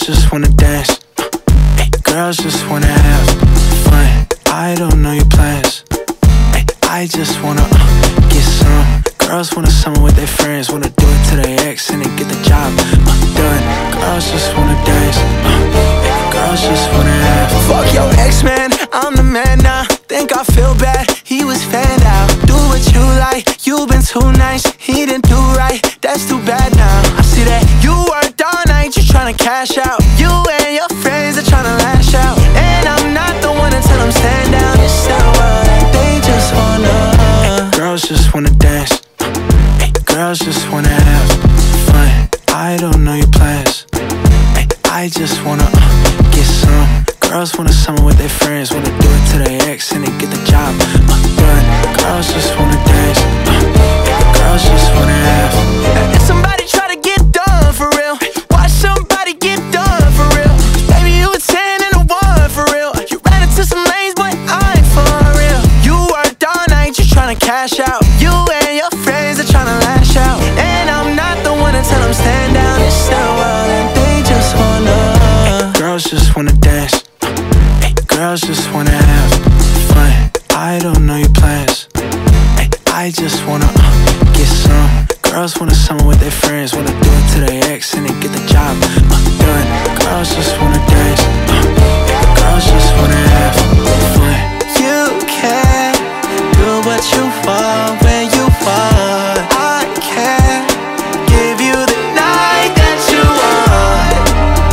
just wanna dance. Girls just wanna have fun. I don't know your plans. I just wanna get some. Girls wanna summer with their friends, wanna do it to their ex and then get the job done. Girls just wanna dance. Girls just wanna have. Fuck your ex, man, I'm the man now. Think I feel bad, he was fanned out. Do what you like, you been too nice. He didn't do right, that's too bad now. I see that you worked all night, you tryna cash out. You and your friends are tryna lash out. And I'm not the one to tell them stand down. It's their world and they just wanna. Girls just wanna dance. Girls just wanna have fun. I don't know your plans. I just wanna get some. Girls wanna summer with their friends, wanna do it to their ex and then get the job done. Girls just wanna dance. Girls just wanna have. And somebody try to get done for real. Watch somebody get done for real. Baby, you a 10 and a 1 for real. You ran into some lanes, but I ain't for real. You worked all night, you tryna cash out. You and your friends are tryna lash out. And I'm not the one to tell them stand down. It's their world and they just wanna. Girls just wanna dance. Girls just wanna have fun. I don't know your plans. I just wanna get some. Girls wanna summer with their friends, wanna do it to their ex and then get the job done. Girls just wanna dance. Girls just wanna have fun. You can do what you want when you want. I can give you the night that you want.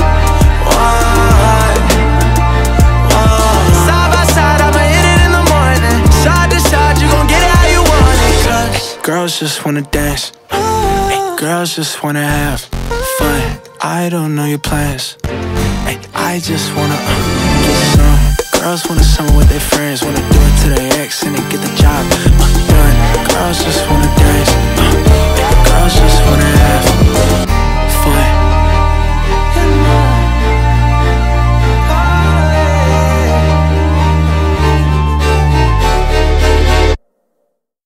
Side by side, I'ma hit it in the morning. Side to side, you gon' get it how you want it. Girls just wanna dance. Girls just wanna have fun. I don't know your plans. I just wanna get some. Girls wanna summer with their friends, wanna do it to their ex and then get the job done. Girls just